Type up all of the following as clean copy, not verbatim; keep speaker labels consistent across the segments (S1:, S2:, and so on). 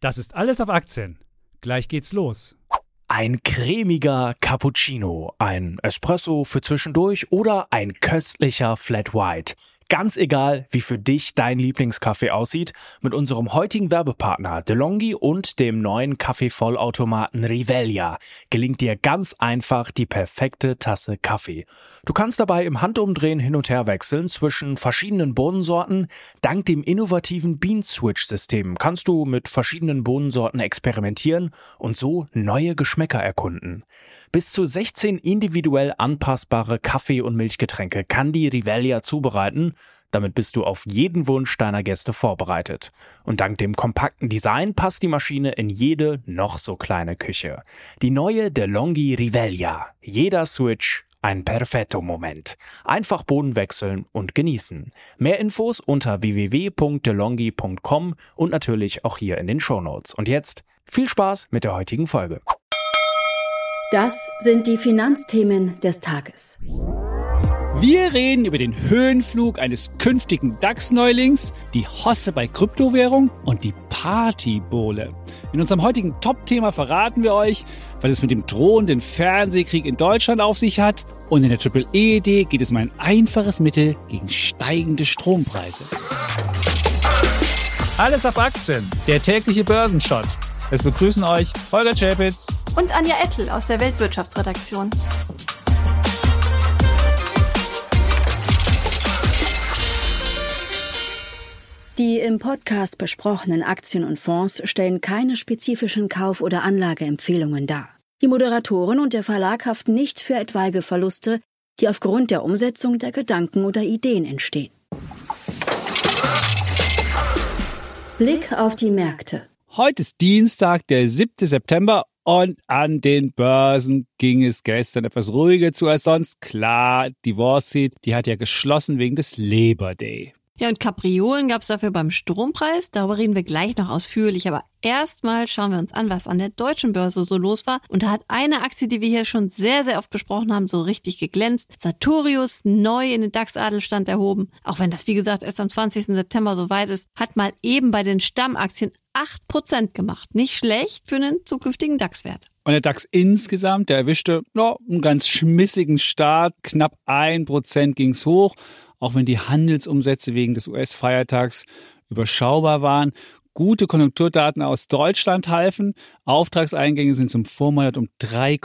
S1: Das ist alles auf Aktien. Gleich geht's los.
S2: Ein cremiger Cappuccino, ein Espresso für zwischendurch oder ein köstlicher Flat White. Ganz egal, wie für dich dein Lieblingskaffee aussieht, mit unserem heutigen Werbepartner DeLonghi und dem neuen Kaffeevollautomaten Rivelia gelingt dir ganz einfach die perfekte Tasse Kaffee. Du kannst dabei im Handumdrehen hin und her wechseln zwischen verschiedenen Bohnensorten. Dank dem innovativen Bean-Switch-System kannst du mit verschiedenen Bohnensorten experimentieren und so neue Geschmäcker erkunden. Bis zu 16 individuell anpassbare Kaffee- und Milchgetränke kann die Rivelia zubereiten. Damit bist du auf jeden Wunsch deiner Gäste vorbereitet. Und dank dem kompakten Design passt die Maschine in jede noch so kleine Küche. Die neue DeLonghi Rivelia. Jeder Switch ein Perfetto-Moment. Einfach Bohnen wechseln und genießen. Mehr Infos unter www.delonghi.com und natürlich auch hier in den Shownotes. Und jetzt viel Spaß mit der heutigen Folge.
S3: Das sind die Finanzthemen des Tages.
S1: Wir reden über den Höhenflug eines künftigen DAX-Neulings, die Hosse bei Kryptowährung und die Partybowle. In unserem heutigen Top-Thema verraten wir euch, was es mit dem drohenden Fernsehkrieg in Deutschland auf sich hat. Und in der Triple-E-Idee geht es um ein einfaches Mittel gegen steigende Strompreise. Alles auf Aktien, der tägliche Börsenshot. Es begrüßen euch Holger Czapitz
S4: und Anja Ettel aus der Weltwirtschaftsredaktion.
S3: Die im Podcast besprochenen Aktien und Fonds stellen keine spezifischen Kauf- oder Anlageempfehlungen dar. Die Moderatoren und der Verlag haften nicht für etwaige Verluste, die aufgrund der Umsetzung der Gedanken oder Ideen entstehen. Blick auf die Märkte.
S1: Heute ist Dienstag, der 7. September und an den Börsen ging es gestern etwas ruhiger zu als sonst. Klar, die Wall Street, die hat ja geschlossen wegen des Labor Day.
S4: Ja, und Kapriolen gab es dafür beim Strompreis. Darüber reden wir gleich noch ausführlich. Aber erstmal schauen wir uns an, was an der deutschen Börse so los war. Und da hat eine Aktie, die wir hier schon sehr, sehr oft besprochen haben, so richtig geglänzt. Sartorius, neu in den DAX-Adelstand erhoben. Auch wenn das, wie gesagt, erst am 20. September soweit ist, hat mal eben bei den Stammaktien 8% gemacht. Nicht schlecht für einen zukünftigen DAX-Wert.
S1: Und der DAX insgesamt, der erwischte einen ganz schmissigen Start. Knapp 1% ging's hoch. Auch wenn die Handelsumsätze wegen des US-Feiertags überschaubar waren. Gute Konjunkturdaten aus Deutschland halfen. Auftragseingänge sind zum Vormonat um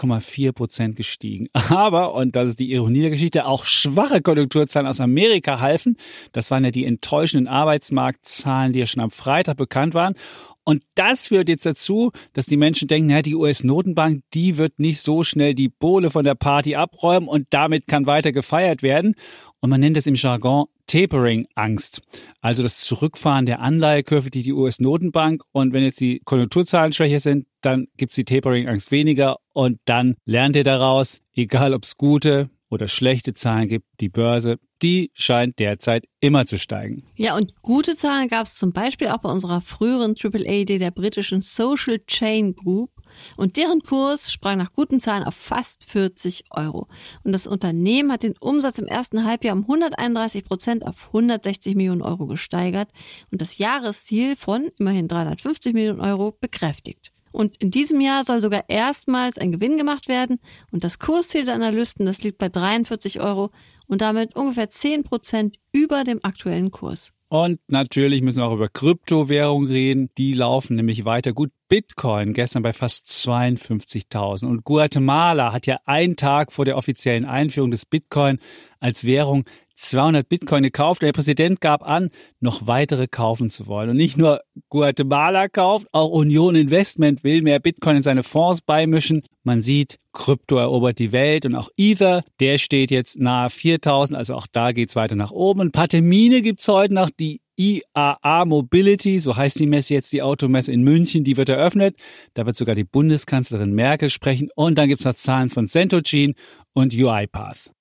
S1: 3,4% gestiegen. Aber, und das ist die Ironie der Geschichte, auch schwache Konjunkturzahlen aus Amerika halfen. Das waren ja die enttäuschenden Arbeitsmarktzahlen, die ja schon am Freitag bekannt waren. Und das führt jetzt dazu, dass die Menschen denken, die US-Notenbank, die wird nicht so schnell die Bohle von der Party abräumen und damit kann weiter gefeiert werden. Und man nennt es im Jargon Tapering-Angst. Also das Zurückfahren der Anleihekurve, die US-Notenbank. Und wenn jetzt die Konjunkturzahlen schwächer sind, dann gibt es die Tapering-Angst weniger. Und dann lernt ihr daraus, egal ob es gute oder schlechte Zahlen gibt, die Börse, die scheint derzeit immer zu steigen.
S4: Ja, und gute Zahlen gab es zum Beispiel auch bei unserer früheren AAA-Idee der britischen Social Chain Group. Und deren Kurs sprang nach guten Zahlen auf fast 40 €. Und das Unternehmen hat den Umsatz im ersten Halbjahr um 131% auf 160 Millionen € gesteigert und das Jahresziel von immerhin 350 Millionen € bekräftigt. Und in diesem Jahr soll sogar erstmals ein Gewinn gemacht werden und das Kursziel der Analysten, das liegt bei 43 € und damit ungefähr 10% über dem aktuellen Kurs.
S1: Und natürlich müssen wir auch über Kryptowährungen reden. Die laufen nämlich weiter gut. Bitcoin gestern bei fast 52.000. Und Guatemala hat ja einen Tag vor der offiziellen Einführung des Bitcoin als Währung 200 Bitcoin gekauft. Der Präsident gab an, noch weitere kaufen zu wollen. Und nicht nur Guatemala kauft, auch Union Investment will mehr Bitcoin in seine Fonds beimischen. Man sieht, Krypto erobert die Welt und auch Ether, der steht jetzt nahe 4.000. Also auch da geht's weiter nach oben. Ein paar Termine gibt's heute noch. Die IAA Mobility, so heißt die Messe jetzt, die Automesse in München, die wird eröffnet. Da wird sogar die Bundeskanzlerin Merkel sprechen. Und dann gibt's noch Zahlen von Centogene und UiPath.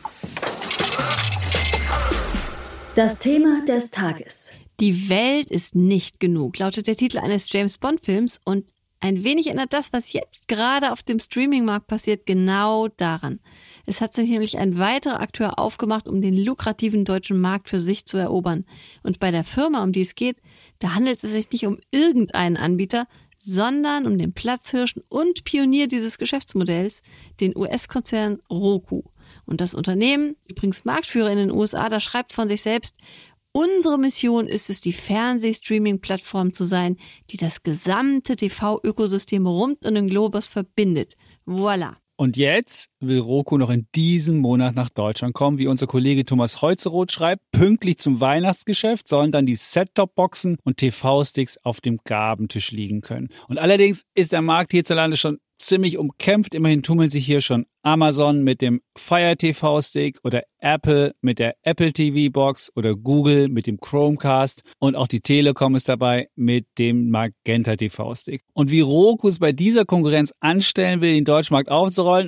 S3: Das Thema des Tages.
S4: Die Welt ist nicht genug, lautet der Titel eines James-Bond-Films und ein wenig erinnert das, was jetzt gerade auf dem Streaming-Markt passiert, genau daran. Es hat sich nämlich ein weiterer Akteur aufgemacht, um den lukrativen deutschen Markt für sich zu erobern. Und bei der Firma, um die es geht, Da handelt es sich nicht um irgendeinen Anbieter, sondern um den Platzhirschen und Pionier dieses Geschäftsmodells, den US-Konzern Roku. Und das Unternehmen, übrigens Marktführer in den USA, das schreibt von sich selbst: Unsere Mission ist es, die Fernseh-Streaming-Plattform zu sein, die das gesamte TV-Ökosystem rund um den Globus verbindet. Voilà.
S1: Und jetzt will Roku noch in diesem Monat nach Deutschland kommen. Wie unser Kollege Thomas Holzeroth schreibt, pünktlich zum Weihnachtsgeschäft sollen dann die Set-Top-Boxen und TV-Sticks auf dem Gabentisch liegen können. Und allerdings ist der Markt hierzulande schon ziemlich umkämpft. Immerhin tummeln sich hier schon Amazon mit dem Fire TV Stick oder Apple mit der Apple TV Box oder Google mit dem Chromecast und auch die Telekom ist dabei mit dem Magenta TV Stick. Und wie Roku es bei dieser Konkurrenz anstellen will, den deutschen Markt aufzurollen,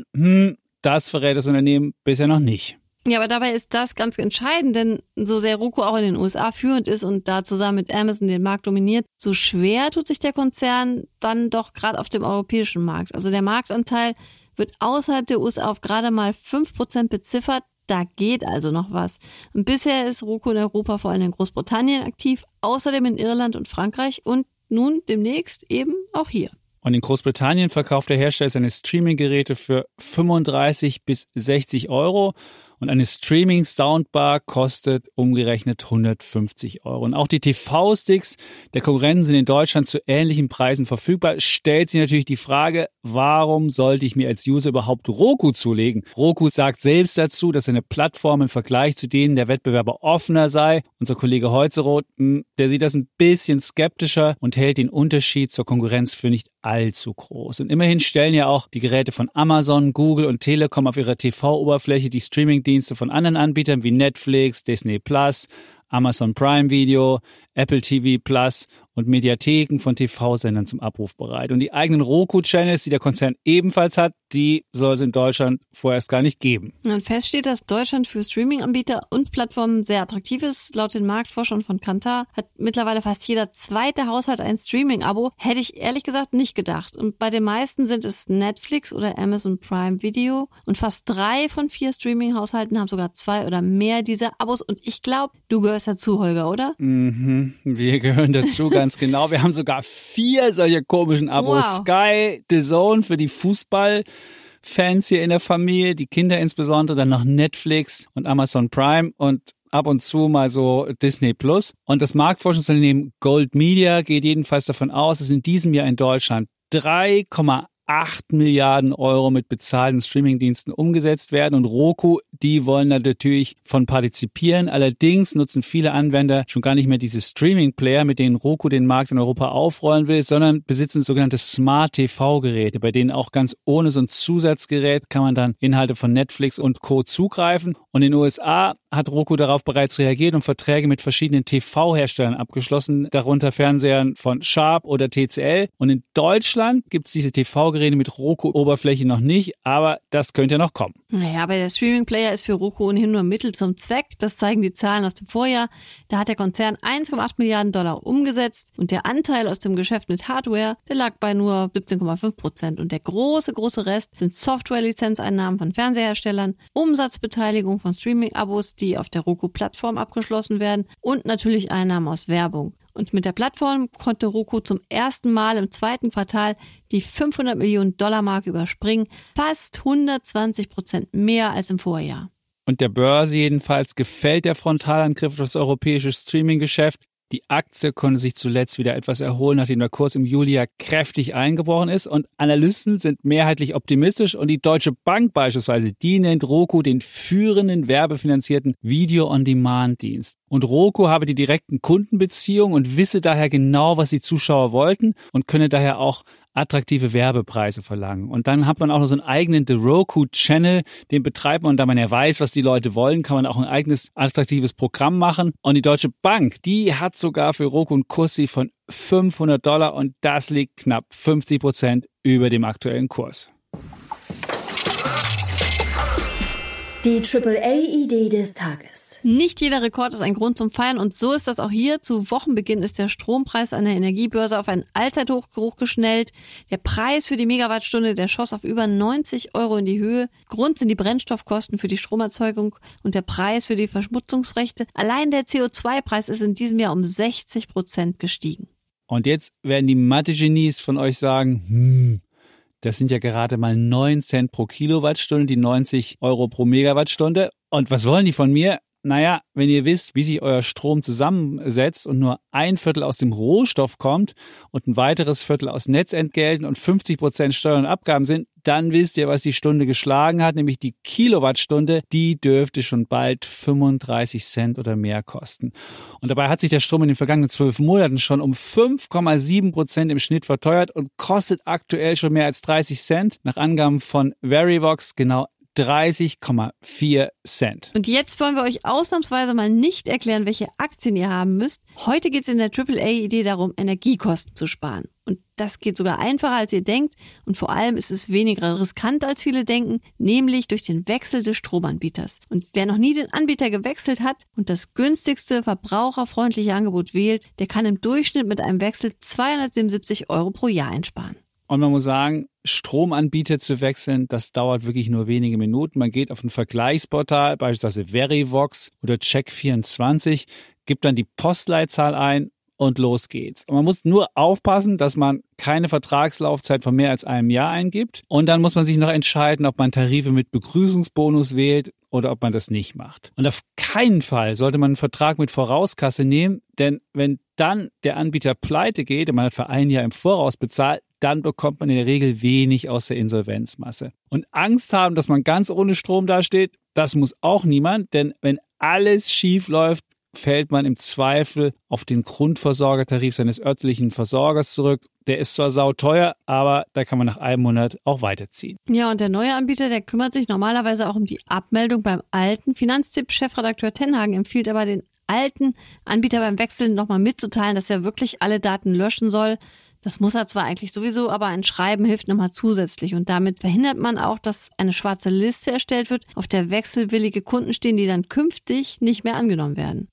S1: das verrät das Unternehmen bisher noch nicht.
S4: Ja, aber dabei ist das ganz entscheidend, denn so sehr Roku auch in den USA führend ist und da zusammen mit Amazon den Markt dominiert, so schwer tut sich der Konzern dann doch gerade auf dem europäischen Markt. Also der Marktanteil wird außerhalb der USA auf gerade mal 5% beziffert. Da geht also noch was. Und bisher ist Roku in Europa vor allem in Großbritannien aktiv, außerdem in Irland und Frankreich und nun demnächst eben auch hier.
S1: Und in Großbritannien verkauft der Hersteller seine Streaming-Geräte für 35 bis 60 Euro. Und eine Streaming-Soundbar kostet umgerechnet 150 Euro. Und auch die TV-Sticks der Konkurrenten sind in Deutschland zu ähnlichen Preisen verfügbar. Stellt sich natürlich die Frage, warum sollte ich mir als User überhaupt Roku zulegen? Roku sagt selbst dazu, dass seine Plattform im Vergleich zu denen der Wettbewerber offener sei. Unser Kollege Holzeroth, der sieht das ein bisschen skeptischer und hält den Unterschied zur Konkurrenz für nicht allzu groß. Und immerhin stellen ja auch die Geräte von Amazon, Google und Telekom auf ihrer TV-Oberfläche die Streaming-Dienste von anderen Anbietern wie Netflix, Disney Plus, Amazon Prime Video, Apple TV Plus und Mediatheken von TV-Sendern zum Abruf bereit. Und die eigenen Roku-Channels, die der Konzern ebenfalls hat, die soll es in Deutschland vorerst gar nicht geben.
S4: Und fest steht, dass Deutschland für Streaming-Anbieter und Plattformen sehr attraktiv ist. Laut den Marktforschern von Kantar hat mittlerweile fast jeder zweite Haushalt ein Streaming-Abo. Hätte ich ehrlich gesagt nicht gedacht. Und bei den meisten sind es Netflix oder Amazon Prime Video. Und fast 3 von 4 Streaming-Haushalten haben sogar 2 oder mehr dieser Abos. Und ich glaube, du gehörst dazu, Holger, oder?
S1: Wir gehören dazu, ganz genau. Wir haben sogar 4 solcher komischen Abos.
S4: Wow.
S1: Sky, DAZN für die Fußballfans hier in der Familie, die Kinder insbesondere, dann noch Netflix und Amazon Prime und ab und zu mal so Disney Plus. Und das Marktforschungsunternehmen Gold Media geht jedenfalls davon aus, dass in diesem Jahr in Deutschland 3,8 Milliarden Euro mit bezahlten Streamingdiensten umgesetzt werden und Roku, die wollen da natürlich von partizipieren. Allerdings nutzen viele Anwender schon gar nicht mehr diese Streaming-Player, mit denen Roku den Markt in Europa aufrollen will, sondern besitzen sogenannte Smart-TV-Geräte, bei denen auch ganz ohne so ein Zusatzgerät kann man dann Inhalte von Netflix und Co. zugreifen. Und in den USA hat Roku darauf bereits reagiert und Verträge mit verschiedenen TV-Herstellern abgeschlossen, darunter Fernsehern von Sharp oder TCL. Und in Deutschland gibt es diese TV-Geräte mit Roku-Oberfläche noch nicht, aber das könnte ja noch kommen.
S4: Naja, aber der Streaming-Player ist für Roku ohnehin nur Mittel zum Zweck. Das zeigen die Zahlen aus dem Vorjahr. Da hat der Konzern 1,8 Milliarden Dollar umgesetzt und der Anteil aus dem Geschäft mit Hardware, der lag bei nur 17,5%. Und der große Rest sind Software-Lizenzeinnahmen von Fernseherstellern, Umsatzbeteiligung von Streaming-Abos, die auf der Roku-Plattform abgeschlossen werden und natürlich Einnahmen aus Werbung. Und mit der Plattform konnte Roku zum ersten Mal im zweiten Quartal die 500 Millionen Dollar Marke überspringen, fast 120% mehr als im Vorjahr.
S1: Und der Börse jedenfalls gefällt der Frontalangriff auf das europäische Streaming-Geschäft. Die Aktie konnte sich zuletzt wieder etwas erholen, nachdem der Kurs im Juli ja kräftig eingebrochen ist. Und Analysten sind mehrheitlich optimistisch. Und die Deutsche Bank beispielsweise, die nennt Roku den führenden werbefinanzierten Video-on-Demand-Dienst. Und Roku habe die direkten Kundenbeziehungen und wisse daher genau, was die Zuschauer wollten und könne daher auch attraktive Werbepreise verlangen. Und dann hat man auch noch so einen eigenen The Roku Channel, den betreibt man, und da man ja weiß, was die Leute wollen, kann man auch ein eigenes attraktives Programm machen. Und die Deutsche Bank, die hat sogar für Roku ein Kursziel von $500 und das liegt knapp 50% über dem aktuellen Kurs.
S3: Die AAA-Idee des Tages.
S4: Nicht jeder Rekord ist ein Grund zum Feiern und so ist das auch hier. Zu Wochenbeginn ist der Strompreis an der Energiebörse auf einen Allzeithoch geschnellt. Der Preis für die Megawattstunde, der schoss auf über 90 € in die Höhe. Grund sind die Brennstoffkosten für die Stromerzeugung und der Preis für die Verschmutzungsrechte. Allein der CO2-Preis ist in diesem Jahr um 60% gestiegen.
S1: Und jetzt werden die Mathe-Genies von euch sagen, das sind ja gerade mal 9 Cent pro Kilowattstunde, die 90 € pro Megawattstunde. Und was wollen die von mir? Naja, wenn ihr wisst, wie sich euer Strom zusammensetzt und nur 1/4 aus dem Rohstoff kommt und ein weiteres Viertel aus Netzentgelten und 50% Steuern und Abgaben sind, dann wisst ihr, was die Stunde geschlagen hat, nämlich die Kilowattstunde. Die dürfte schon bald 35 Cent oder mehr kosten. Und dabei hat sich der Strom in den vergangenen 12 Monaten schon um 5,7% im Schnitt verteuert und kostet aktuell schon mehr als 30 Cent. Nach Angaben von Verivox genau 30,4 Cent.
S4: Und jetzt wollen wir euch ausnahmsweise mal nicht erklären, welche Aktien ihr haben müsst. Heute geht es in der AAA-Idee darum, Energiekosten zu sparen. Und das geht sogar einfacher, als ihr denkt. Und vor allem ist es weniger riskant, als viele denken, nämlich durch den Wechsel des Stromanbieters. Und wer noch nie den Anbieter gewechselt hat und das günstigste, verbraucherfreundliche Angebot wählt, der kann im Durchschnitt mit einem Wechsel 277 € pro Jahr einsparen.
S1: Und man muss sagen, Stromanbieter zu wechseln, das dauert wirklich nur wenige Minuten. Man geht auf ein Vergleichsportal, beispielsweise Verivox oder Check24, gibt dann die Postleitzahl ein und los geht's. Und man muss nur aufpassen, dass man keine Vertragslaufzeit von mehr als einem Jahr eingibt. Und dann muss man sich noch entscheiden, ob man Tarife mit Begrüßungsbonus wählt oder ob man das nicht macht. Und auf keinen Fall sollte man einen Vertrag mit Vorauskasse nehmen, denn wenn dann der Anbieter pleite geht und man hat für ein Jahr im Voraus bezahlt, dann bekommt man in der Regel wenig aus der Insolvenzmasse. Und Angst haben, dass man ganz ohne Strom dasteht, das muss auch niemand, denn wenn alles schief läuft, fällt man im Zweifel auf den Grundversorgertarif seines örtlichen Versorgers zurück. Der ist zwar sauteuer, aber da kann man nach einem Monat auch weiterziehen.
S4: Ja, und der neue Anbieter, der kümmert sich normalerweise auch um die Abmeldung beim alten. Finanztipp-Chefredakteur Tenhagen empfiehlt aber den alten Anbieter beim Wechseln nochmal mitzuteilen, dass er wirklich alle Daten löschen soll. Das muss er zwar eigentlich sowieso, aber ein Schreiben hilft nochmal zusätzlich. Und damit verhindert man auch, dass eine schwarze Liste erstellt wird, auf der wechselwillige Kunden stehen, die dann künftig nicht mehr angenommen werden.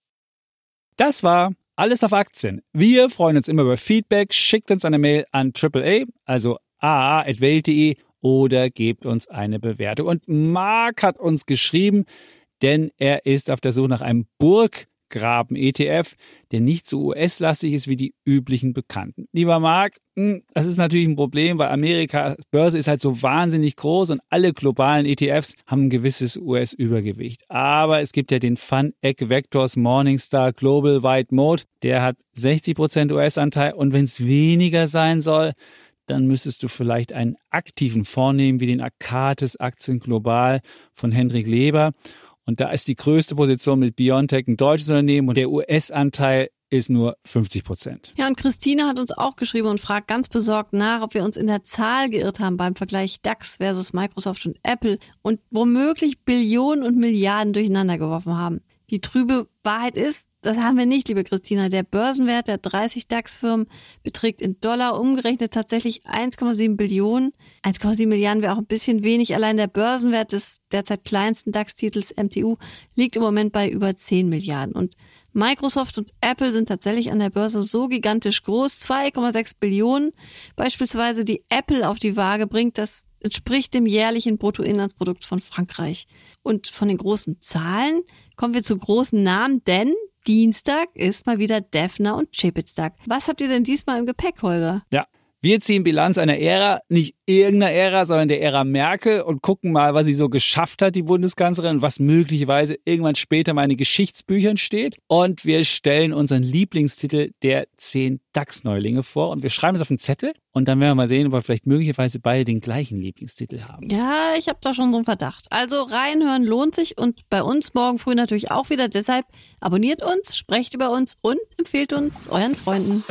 S1: Das war Alles auf Aktien. Wir freuen uns immer über Feedback. Schickt uns eine Mail an AAA, also aa@welt.de oder gebt uns eine Bewertung. Und Marc hat uns geschrieben, denn er ist auf der Suche nach einem Burggraben-ETF, der nicht so US-lastig ist wie die üblichen Bekannten. Lieber Marc, das ist natürlich ein Problem, weil Amerikas Börse ist halt so wahnsinnig groß und alle globalen ETFs haben ein gewisses US-Übergewicht. Aber es gibt ja den VanEck-Vectors Morningstar Global Wide Mode, der hat 60% US-Anteil und wenn es weniger sein soll, dann müsstest du vielleicht einen aktiven Fonds nehmen, wie den Arcatis Aktien Global von Hendrik Leber. Und da ist die größte Position mit BioNTech ein deutsches Unternehmen und der US-Anteil ist nur 50%.
S4: Ja, und Christine hat uns auch geschrieben und fragt ganz besorgt nach, ob wir uns in der Zahl geirrt haben beim Vergleich DAX versus Microsoft und Apple und womöglich Billionen und Milliarden durcheinander geworfen haben. Die trübe Wahrheit ist, das haben wir nicht, liebe Christina. Der Börsenwert der 30 DAX-Firmen beträgt in Dollar umgerechnet tatsächlich 1,7 Billionen. 1,7 Milliarden wäre auch ein bisschen wenig. Allein der Börsenwert des derzeit kleinsten DAX-Titels MTU liegt im Moment bei über 10 Milliarden. Und Microsoft und Apple sind tatsächlich an der Börse so gigantisch groß, 2,6 Billionen. Beispielsweise die Apple auf die Waage bringt, das entspricht dem jährlichen Bruttoinlandsprodukt von Frankreich. Und von den großen Zahlen kommen wir zu großen Namen, denn Dienstag ist mal wieder Defner und Chipitz-Tag. Was habt ihr denn diesmal im Gepäck, Holger?
S1: Ja, wir ziehen Bilanz einer Ära, nicht irgendeiner Ära, sondern der Ära Merkel und gucken mal, was sie so geschafft hat, die Bundeskanzlerin, und was möglicherweise irgendwann später mal in den Geschichtsbüchern steht. Und wir stellen unseren Lieblingstitel der 10 DAX-Neulinge vor und wir schreiben es auf einen Zettel und dann werden wir mal sehen, ob wir vielleicht möglicherweise beide den gleichen Lieblingstitel haben.
S4: Ja, ich habe da schon so einen Verdacht. Also reinhören lohnt sich und bei uns morgen früh natürlich auch wieder. Deshalb abonniert uns, sprecht über uns und empfehlt uns euren Freunden.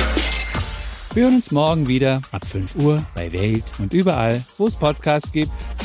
S1: Wir hören uns morgen wieder ab 5 Uhr bei Welt und überall, wo es Podcasts gibt.